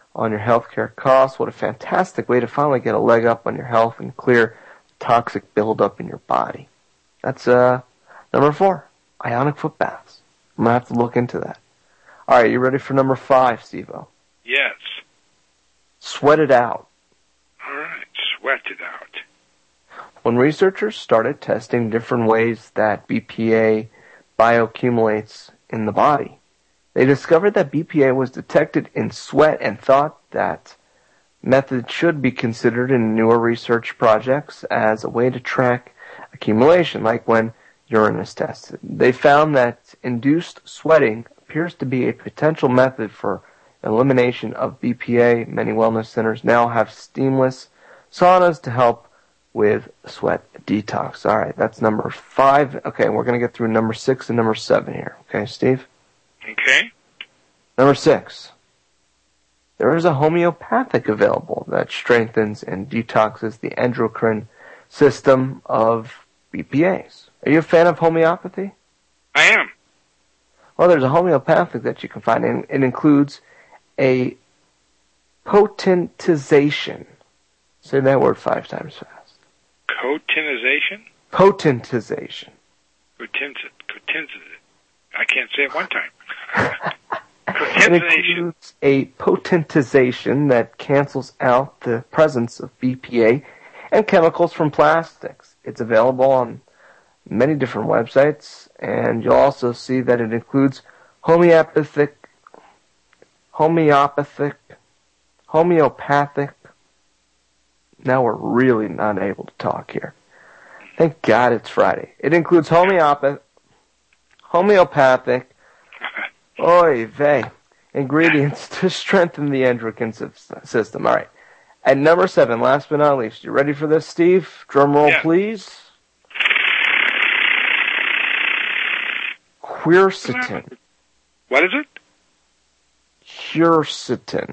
on your healthcare costs. What a fantastic way to finally get a leg up on your health and clear toxic buildup in your body. That's number 4, ionic foot baths. I'm going to have to look into that. All right, you ready for number 5, Steve-O? Yes. Sweat it out. All right, sweat it out. When researchers started testing different ways that BPA bioaccumulates in the body, they discovered that BPA was detected in sweat and thought that method should be considered in newer research projects as a way to track accumulation, like when urine is tested. They found that induced sweating appears to be a potential method for elimination of BPA. Many wellness centers now have steamless saunas to help with sweat detox. All right, that's number 5. Okay, we're going to get through number 6 and number 7 here. Okay, Steve? Okay. Number 6. There is a homeopathic available that strengthens and detoxes the endocrine system of BPAs. Are you a fan of homeopathy? I am. Well, there's a homeopathic that you can find, and it includes a potentization. Say that word 5 times fast. Potentization? Potentization. I can't say it one time. It includes a potentization that cancels out the presence of BPA and chemicals from plastics. It's available on many different websites, and you'll also see that it includes homeopathic. Now we're really not able to talk here. Thank God it's Friday. It includes homeopathic, oy vey, ingredients to strengthen the endocrine system. All right. At number 7, last but not least, you ready for this, Steve? Drum roll, please. Quercetin. What is it? Quercetin.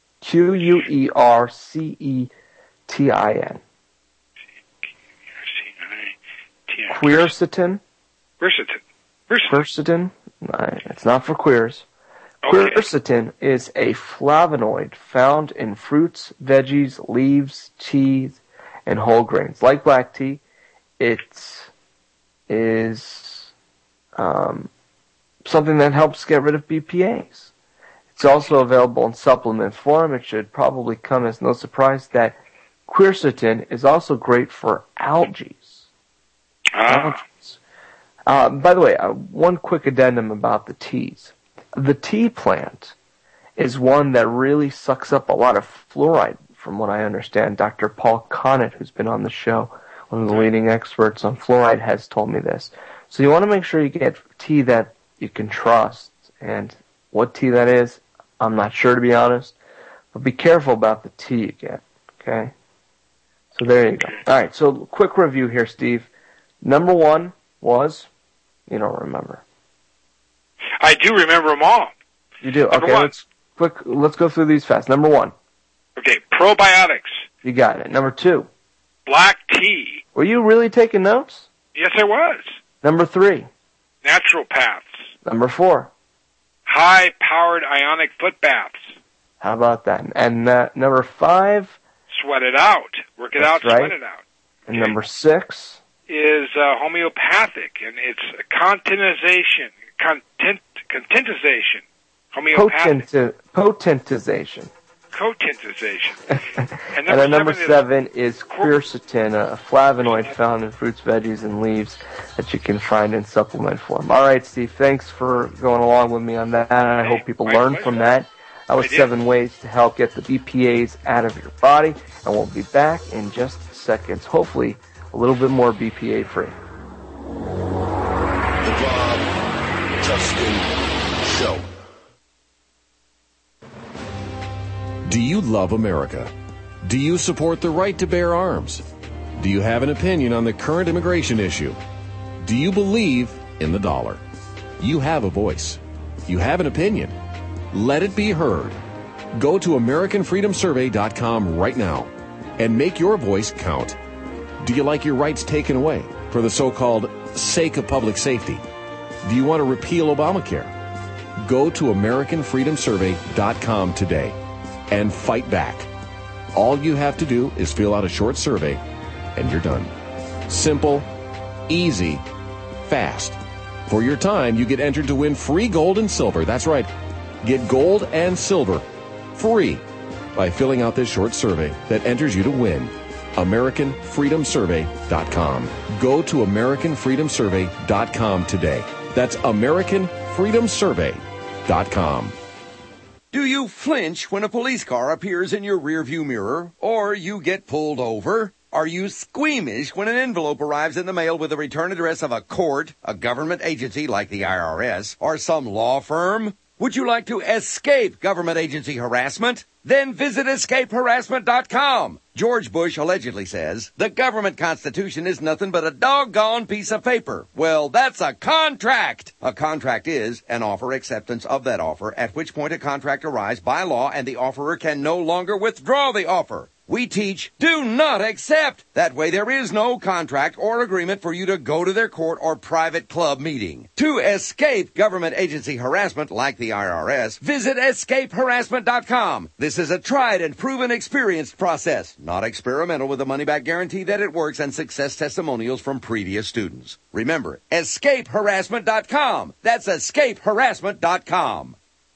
Quercetin. Quercetin. Quercetin. It's not for queers. Okay. Quercetin is a flavonoid found in fruits, veggies, leaves, cheese, and whole grains. Like black tea, it is something that helps get rid of BPAs. It's also available in supplement form. It should probably come as no surprise that quercetin is also great for algae. By the way, one quick addendum about the teas. The tea plant is one that really sucks up a lot of fluoride, from what I understand. Dr. Paul Connett, who's been on the show, one of the leading experts on fluoride, has told me this. So you want to make sure you get tea that you can trust. And what tea that is, I'm not sure, to be honest. But be careful about the tea you get, okay? So there you go. All right, so quick review here, Steve. Number 1 was, you don't remember. I do remember them all. You do? Number okay, 1. Let's go through these fast. Number 1. Okay, probiotics. You got it. Number 2. Black tea. Were you really taking notes? Yes, I was. Number 3. Naturopaths. Number 4. High-powered ionic foot baths. How about that? And number 5. Sweat it out. Work it out, right. Sweat it out. And number 6. Is homeopathic, and it's contentization. Homeopathic. Potentization. And then number 7 is quercetin, a flavonoid found in fruits, veggies, and leaves that you can find in supplement form. All right, Steve, thanks for going along with me on that. I hope people learned from that. That was 7 ways to help get the BPAs out of your body, and we'll be back in just seconds. Hopefully, a little bit more BPA free. The Bob Tuskin Show. Do you love America? Do you support the right to bear arms? Do you have an opinion on the current immigration issue? Do you believe in the dollar? You have a voice. You have an opinion. Let it be heard. Go to AmericanFreedomSurvey.com right now and make your voice count. Do you like your rights taken away for the so-called sake of public safety? Do you want to repeal Obamacare? Go to AmericanFreedomSurvey.com today. and fight back. All you have to do is fill out a short survey, and you're done. Simple, easy, fast. For your time, you get entered to win free gold and silver. That's right. Get gold and silver free by filling out this short survey that enters you to win. AmericanFreedomSurvey.com. Go to AmericanFreedomSurvey.com today. That's AmericanFreedomSurvey.com. Do you flinch when a police car appears in your rearview mirror, or you get pulled over? Are you squeamish when an envelope arrives in the mail with the return address of a court, a government agency like the IRS, or some law firm? Would you like to escape government agency harassment? Then visit escapeharassment.com. George Bush allegedly says, the government constitution is nothing but a doggone piece of paper. Well, that's a contract. A contract is an offer acceptance of that offer, at which point a contract arrives by law and the offerer can no longer withdraw the offer. We teach, do not accept. That way there is no contract or agreement for you to go to their court or private club meeting. To escape government agency harassment like the IRS, visit escapeharassment.com. This is a tried and proven experienced process, not experimental, with a money-back guarantee that it works and success testimonials from previous students. Remember, escapeharassment.com. That's escapeharassment.com.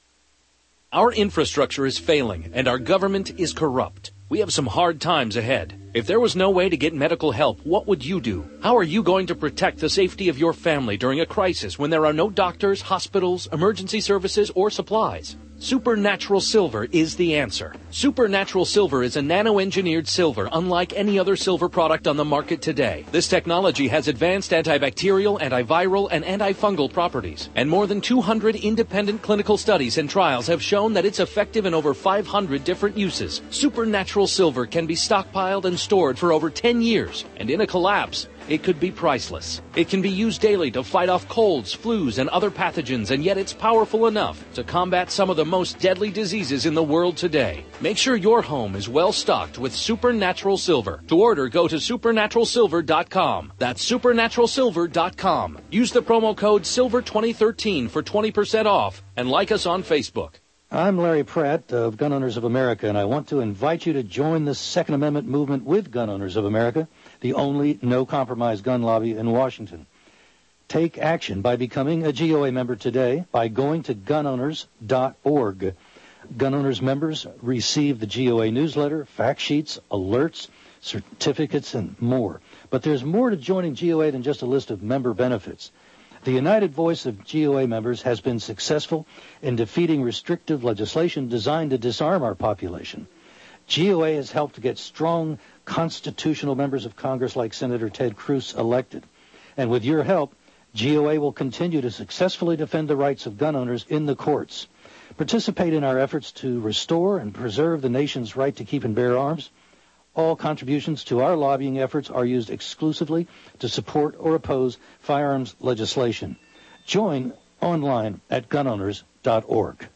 Our infrastructure is failing and our government is corrupt. We have some hard times ahead. If there was no way to get medical help, what would you do? How are you going to protect the safety of your family during a crisis when there are no doctors, hospitals, emergency services, or supplies? Supernatural Silver is the answer. Supernatural Silver is a nano-engineered silver unlike any other silver product on the market today. This technology has advanced antibacterial, antiviral, and antifungal properties. And more than 200 independent clinical studies and trials have shown that it's effective in over 500 different uses. Supernatural Silver can be stockpiled and stored for over 10 years. And in a collapse, it could be priceless. It can be used daily to fight off colds, flus, and other pathogens, and yet it's powerful enough to combat some of the most deadly diseases in the world today. Make sure your home is well stocked with Supernatural Silver. To order, go to supernaturalsilver.com. That's supernaturalsilver.com. Use the promo code SILVER2013 for 20% off, and like us on Facebook. I'm Larry Pratt of Gun Owners of America, and I want to invite you to join the Second Amendment movement with Gun Owners of America, the only no-compromise gun lobby in Washington. Take action by becoming a GOA member today by going to gunowners.org. Gun Owners members receive the GOA newsletter, fact sheets, alerts, certificates, and more. But there's more to joining GOA than just a list of member benefits. The united voice of GOA members has been successful in defeating restrictive legislation designed to disarm our population. GOA has helped to get strong constitutional members of Congress like Senator Ted Cruz elected. And with your help, GOA will continue to successfully defend the rights of gun owners in the courts. Participate in our efforts to restore and preserve the nation's right to keep and bear arms. All contributions to our lobbying efforts are used exclusively to support or oppose firearms legislation. Join online at gunowners.org.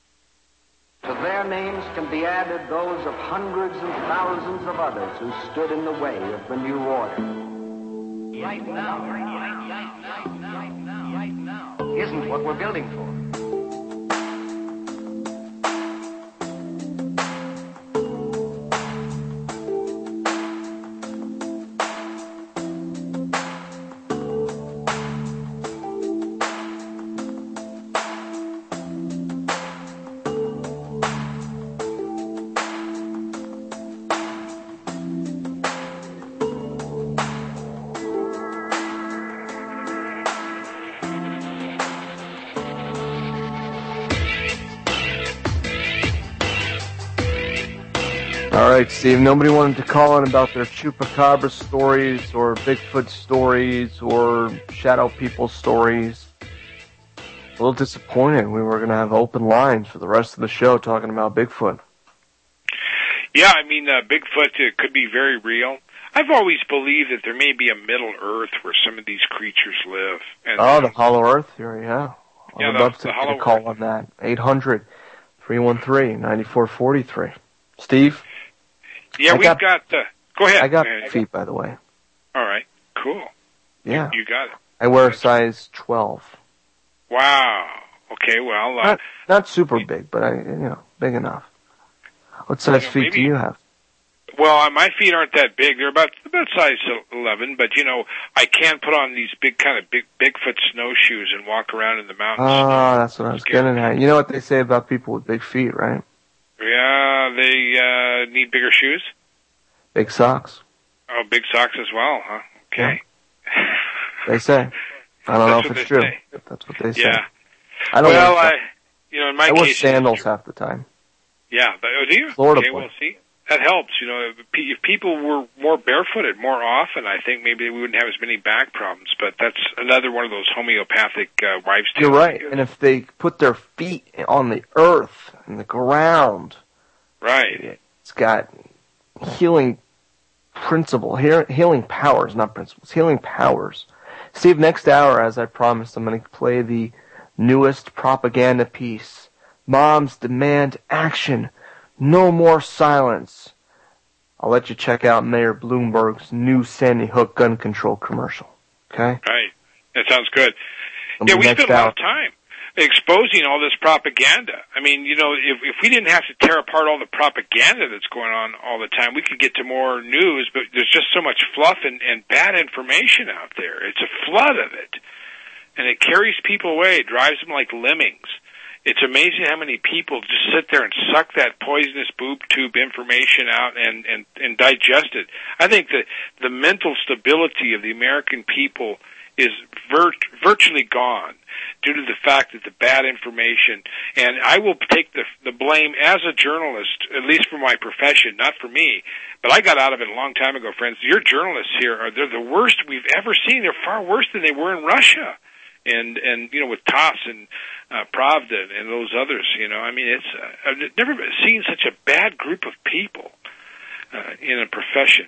To their names can be added those of hundreds and thousands of others who stood in the way of the new order. Right now isn't what we're building for. All right, Steve, nobody wanted to call in about their Chupacabra stories or Bigfoot stories or Shadow People stories. A little disappointed. We were going to have open lines for the rest of the show talking about Bigfoot. Yeah, I mean, Bigfoot could be very real. I've always believed that there may be a Middle Earth where some of these creatures live. And, the Hollow Earth theory, yeah. I would love to get a call on that. 800-313-9443. Steve? Yeah, we've got go ahead. I got feet, by the way. All right, cool. Yeah. You got it. I wear a size 12. Wow. Okay, well... Not super big, but big enough. What size feet do you have? Well, my feet aren't that big. They're about size 11, but, I can put on these big Bigfoot snowshoes and walk around in the mountains. Oh, that's what I was getting at. You know what they say about people with big feet, right? Yeah, they need bigger shoes? Big socks. Oh, big socks as well, huh? Okay. Yeah. They say. I don't know if it's true, but that's what they say. Yeah. I don't know. In my I wear case, sandals half the time. Yeah. Oh, do you? Florida okay, boy. well, see, that helps. If people were more barefooted more often, I think maybe we wouldn't have as many back problems. But that's another one of those homeopathic wives' tales. You're right. And if they put their feet on the earth and the ground, right, it's got healing powers, not principles, healing powers. Steve, next hour, as I promised, I'm going to play the newest propaganda piece. Moms demand action. No more silence. I'll let you check out Mayor Bloomberg's new Sandy Hook gun control commercial. Okay? Right. That sounds good. We spent a lot of time exposing all this propaganda. I mean, if we didn't have to tear apart all the propaganda that's going on all the time, we could get to more news, but there's just so much fluff and bad information out there. It's a flood of it. And it carries people away. It drives them like lemmings. It's amazing how many people just sit there and suck that poisonous boob tube information out and digest it. I think that the mental stability of the American people is virtually gone due to the fact that the bad information, and I will take the blame as a journalist, at least for my profession, not for me, but I got out of it a long time ago, friends. Your journalists here they're the worst we've ever seen. They're far worse than they were in Russia. And with TASS and Pravda and those others, I mean, I've never seen such a bad group of people in a profession.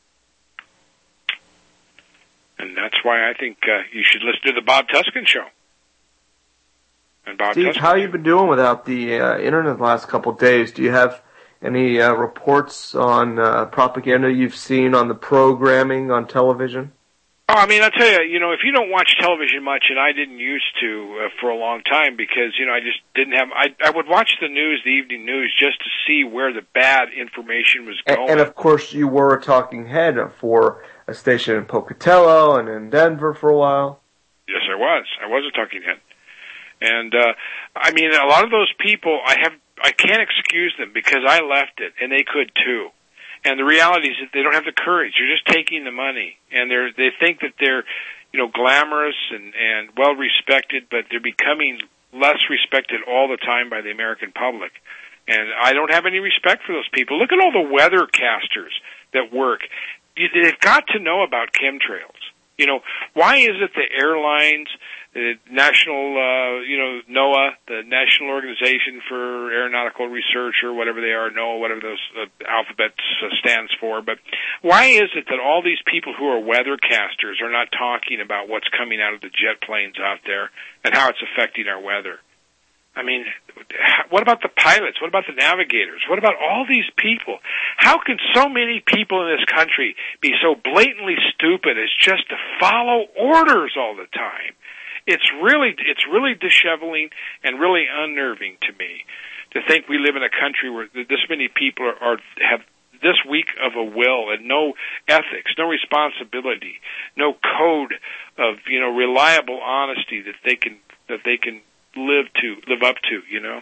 And that's why I think you should listen to the Bob Tuskin Show. And Bob Steve, Tuskin, how you been doing without the internet the last couple of days? Do you have any reports on propaganda you've seen on the programming on television? Oh, I mean, I'll tell you, if you don't watch television much, and I didn't used to for a long time because, I just didn't have, I would watch the news, the evening news, just to see where the bad information was going. And of course, you were a talking head for a station in Pocatello and in Denver for a while. Yes, I was. I was a talking head. And, I mean, a lot of those people, I can't excuse them because I left it, and they could too. And the reality is that they don't have the courage. They're just taking the money, and they think that they're, glamorous and well respected, but they're becoming less respected all the time by the American public. And I don't have any respect for those people. Look at all the weathercasters that work. They've got to know about chemtrails. Why is it the airlines, the national, NOAA, the National Organization for Aeronautical Research, or whatever they are, NOAA, whatever those alphabets stands for, but why is it that all these people who are weathercasters are not talking about what's coming out of the jet planes out there and how it's affecting our weather? I mean, what about the pilots? What about the navigators? What about all these people? How can so many people in this country be so blatantly stupid as just to follow orders all the time? It's really disheveling and really unnerving to me to think we live in a country where this many people have this weak of a will and no ethics, no responsibility, no code of reliable honesty that they can live up to.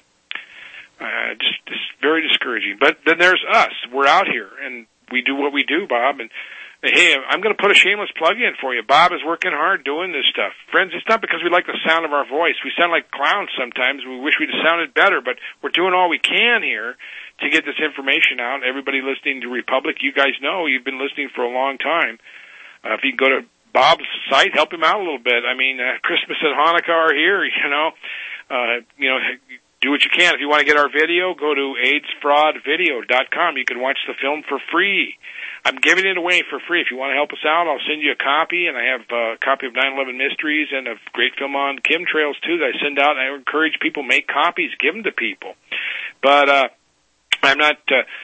Just very discouraging. But then there's us. We're out here and we do what we do, Bob. And hey, I'm going to put a shameless plug in for you. Bob is working hard doing this stuff. Friends, it's not because we like the sound of our voice. We sound like clowns sometimes. We wish we'd sounded better, but we're doing all we can here to get this information out. Everybody listening to Republic, you guys know you've been listening for a long time. If you can go to Bob's site, help him out a little bit. I mean, Christmas and Hanukkah are here, do what you can. If you want to get our video, go to AIDSFraudVideo.com. You can watch the film for free. I'm giving it away for free. If you want to help us out, I'll send you a copy, and I have a copy of 9/11 Mysteries and a great film on chemtrails, too, that I send out. I encourage people, make copies, give them to people. But I'm not,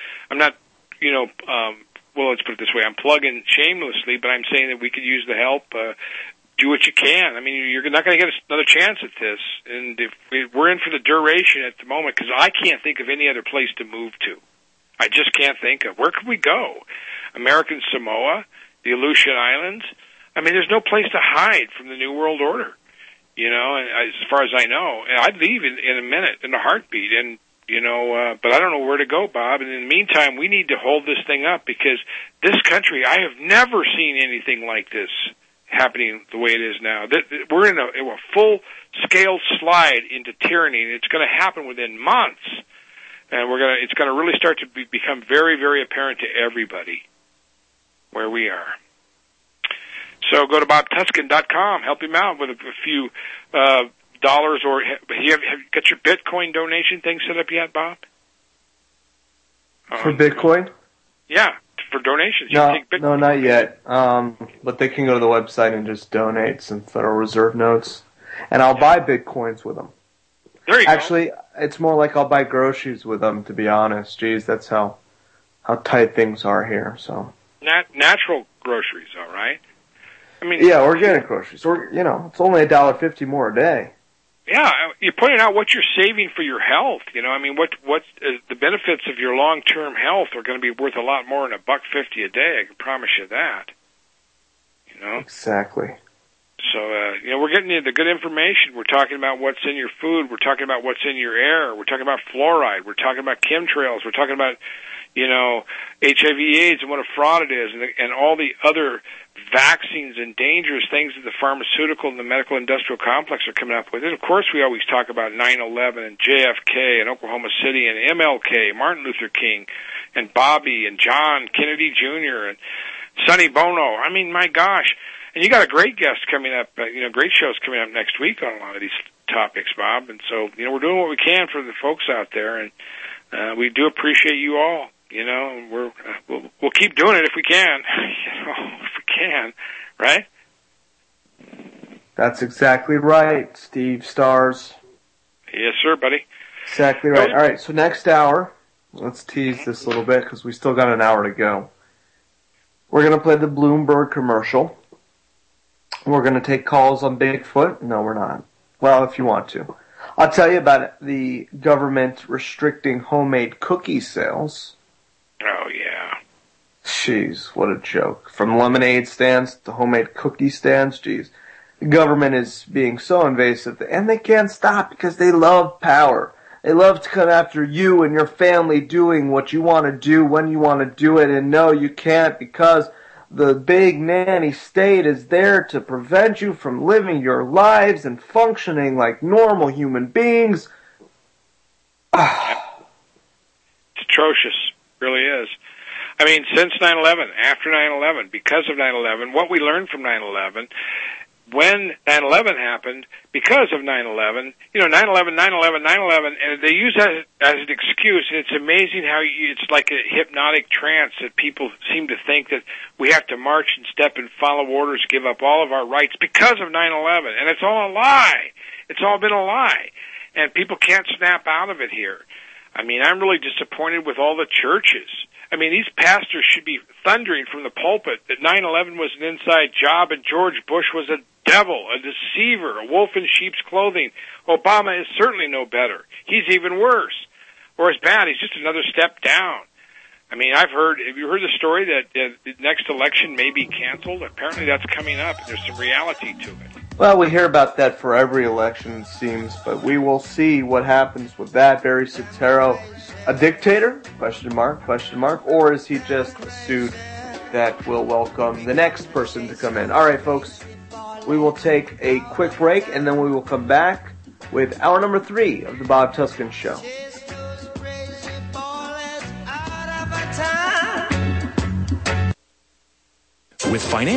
well, let's put it this way. I'm plugging shamelessly, but I'm saying that we could use the help. Do what you can. I mean, you're not going to get another chance at this. And if we're in for the duration at the moment, because I can't think of any other place to move to. I just can't think of. Where could we go? American Samoa, the Aleutian Islands. I mean, there's no place to hide from the New World Order, you know, and as far as I know. And I'd leave in a minute, in a heartbeat, and, you know, but I don't know where to go, Bob. And in the meantime, we need to hold this thing up, because this country, I have never seen anything like this happening the way it is now. We're in a full-scale slide into tyranny, and it's going to happen within months. And it's going to really start to become very, very apparent to everybody where we are. So go to BobTuscan.com, help him out with a few dollars, or have you got your Bitcoin donation thing set up yet, Bob? For Bitcoin? Yeah, for donations. No, not yet. But they can go to the website and just donate some Federal Reserve notes. And I'll buy Bitcoins with them. There you Actually, it's more like I'll buy groceries with them, to be honest. Geez, that's how tight things are here. So natural groceries, all right? I mean, yeah, organic groceries. Or, you know, it's only $1.50 more a day. Yeah, you're pointing out what you're saving for your health. You know, I mean, what the benefits of your long-term health are going to be worth a lot more than $1.50 a day. I can promise you that. You know, exactly. So, you know, we're getting you the good information. We're talking about what's in your food. We're talking about what's in your air. We're talking about fluoride. We're talking about chemtrails. We're talking about, you know, HIV/AIDS and what a fraud it is, and all the other vaccines and dangerous things that the pharmaceutical and the medical industrial complex are coming up with. And, of course, we always talk about 9/11 and JFK and Oklahoma City and MLK, Martin Luther King, and Bobby and John Kennedy Jr. and Sonny Bono. I mean, my gosh. And you got a great guest coming up, you know, great shows coming up next week on a lot of these topics, Bob. And so, you know, we're doing what we can for the folks out there, and we do appreciate you all. You know, we'll keep doing it if we can. You know, if we can, right? That's exactly right, Steve Stars. Yes, sir, buddy. Exactly right. All right, so next hour, let's tease this a little bit because we still got an hour to go. We're going to play the Bloomberg commercial. We're going to take calls on Bigfoot. No, we're not. Well, if you want to. I'll tell you about the government restricting homemade cookie sales. Oh, yeah. Jeez, what a joke. From lemonade stands to homemade cookie stands, jeez. The government is being so invasive, and they can't stop because they love power. They love to come after you and your family doing what you want to do when you want to do it, and no, you can't because the big nanny state is there to prevent you from living your lives and functioning like normal human beings. It's atrocious. Really is. I mean, since 9/11, after 9/11, because of 9/11, what we learned from 9/11, when 9/11 happened, because of 9/11, you know, 9/11, 9/11, 9/11, and they use that as an excuse, and it's amazing how it's like a hypnotic trance that people seem to think that we have to march and step and follow orders, give up all of our rights because of 9/11, and it's all a lie. It's all been a lie, and people can't snap out of it here. I mean, I'm really disappointed with all the churches. I mean, these pastors should be thundering from the pulpit that 9/11 was an inside job and George Bush was a devil, a deceiver, a wolf in sheep's clothing. Obama is certainly no better. He's even worse. Or as bad, he's just another step down. I mean, have you heard the story that the next election may be canceled? Apparently that's coming up, and there's some reality to it. Well, we hear about that for every election, it seems, but we will see what happens with that. Barry Soetoro, a dictator? Question mark, or is he just a suit that will welcome the next person to come in? All right, folks, we will take a quick break, and then we will come back with hour number 3 of the Bob Tuscan Show. With financial